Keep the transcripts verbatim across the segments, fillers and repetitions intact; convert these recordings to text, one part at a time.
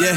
Yeah.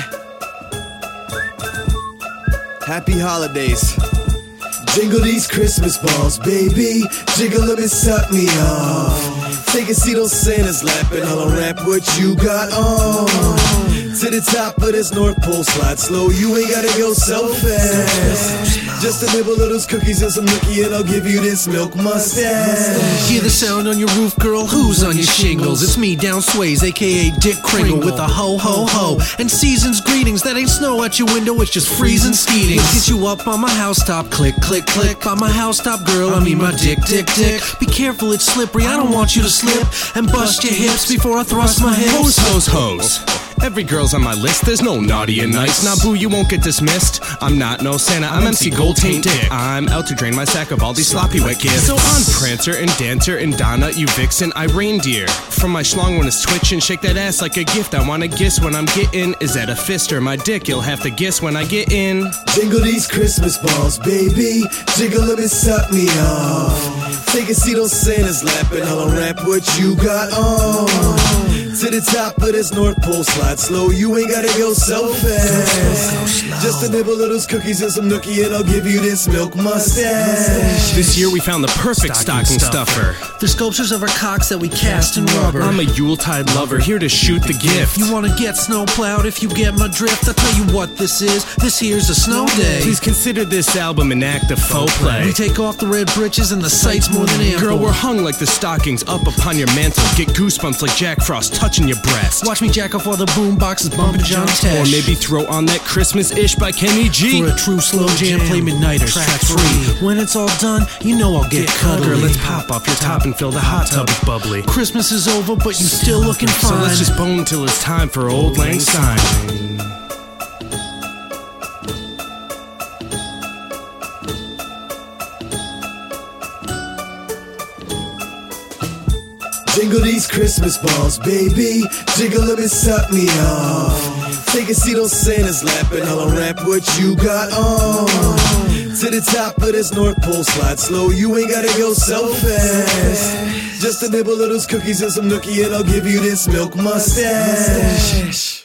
Happy holidays. Jingle these Christmas balls, baby. Jiggle them and suck me off. Take a seat on Santa's lap and I'll unwrap what you got on. To the top of this North Pole, slide slow, you ain't gotta go so fast. Just a nibble of those cookies and some nookie and I'll give you this milk mustache. Hear the sound on your roof, girl, who's on your shingles? It's me, Down Sways, aka Dick Kringle, with a ho-ho-ho and season's greetings. That ain't snow at your window, it's just freezing skeeting. Get you up on my housetop, click, click, click. On my housetop, girl, I mean my dick, dick, dick. Be careful, it's slippery, I don't want you to slip and bust your hips before I thrust my hips. Hose, hose, hose. Every girl's on my list, there's no naughty and nice. Nah, boo, you won't get dismissed. I'm not no Santa, I'm M C Gold Taint Dick. I'm out to drain my sack of all these sloppy wet gifts. So on Prancer and Dancer and Donna, you vixen, I reindeer. From my schlong when it's twitching, shake that ass like a gift. I wanna guess when I'm getting. Is that a fist or my dick? You'll have to guess when I get in. Jingle these Christmas balls, baby. Jiggle them and suck me off. Take a seat on Santa's lap and I'll unwrap what you got on. To the top of this North Pole, slide slow, you ain't gotta go so fast. Just a nibble of those cookies and some nookie and I'll give you this milk mustache. This year we found the perfect stocking stuffer. They're sculptures of our cocks that we cast in rubber. I'm a Yuletide lover, here to shoot the gift. You wanna get snow plowed if you get my drift? I'll tell you what this is, this here's a snow day. Please consider this album an act of faux play. We take off the red britches and the sight's more than ample. Girl, we're hung like the stockings up upon your mantle. Get goosebumps like Jack Frost touching your breast. Watch me jack off while the boom box is bumping John Tesh. Or maybe throw on that Christmas-ish by Kenny G. For a true slow jam, play Midnighters, track three. When it's all done, you know I'll get cuddly. Girl, let's pop off your top and fill the hot tub with bubbly. Christmas is over, but you still looking fine. So let's just bone till it's time for Old Lang Syne. Jingle these Christmas balls, baby. Jiggle them and suck me off. Take a seat on Santa's lap and I'll unwrap what you got on. To the top of this North Pole, slide slow, you ain't gotta go so fast. Just a nibble of those cookies and some nookie and I'll give you this milk mustache.